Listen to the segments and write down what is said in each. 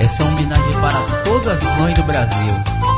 Essa é uma homenagem para todas as mães do Brasil.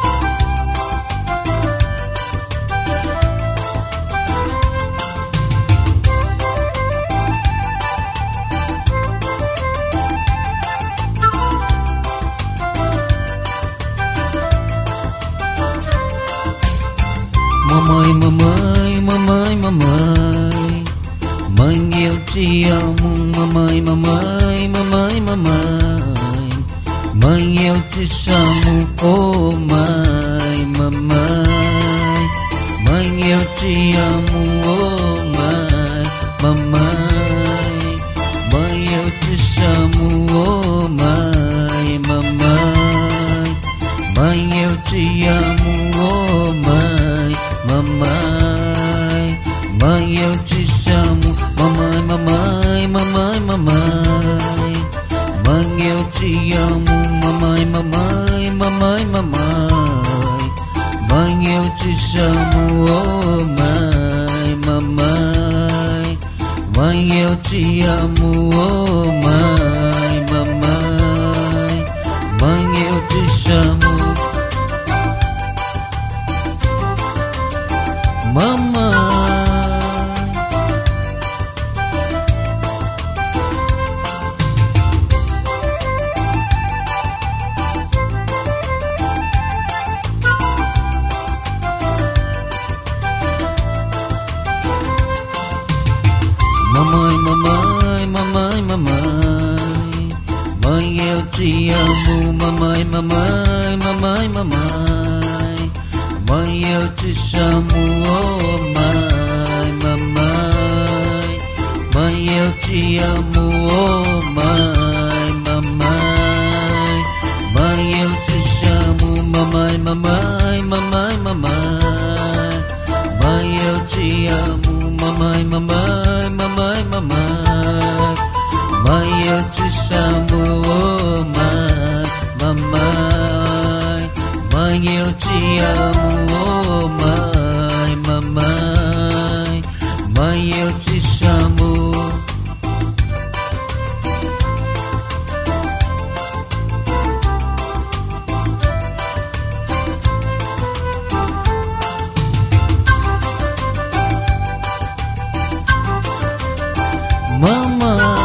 Mamãe, mamãe, mamãe, mamãe, mãe, eu te amo. Mamãe, mamãe, mamãe, mamãe, mãe, eu te chamo. Oh mãe, mamãe, mãe, eu te amo. Oh mãe, mamãe, mãe, eu te chamo. Oh mãe, mamãe, mãe, eu te amo. Oh mãe, mamãe, mãe, eu te chamo. Mamãe, mamãe, mamãe, mamãe, mãe, eu te amo. Mamãe, mamãe, mamãe, mamãe, mãe, eu te chamo. Oh mãe, mamãe, mãe, eu te amo. Oh mãe, mamãe, mãe, eu te chamo. Mamãe, mamãe, mamãe, mamãe, mamãe, mãe, eu te amo. Mamãe, mamãe, mamãe, mamãe, mãe, eu te chamo. Oh mãe, mamãe, mãe, eu te amo. Oh mãe, mamãe, mãe, eu te chamo. Mamãe, mamãe, mamãe, mamãe, mãe, eu te amo. Mamãe, mamãe, mamãe, mamãe, mãe, eu te chamo. Oh mãe, mamãe, mãe, eu te amo. Oh mãe, mamãe, mãe, eu te chamo. Mamãe,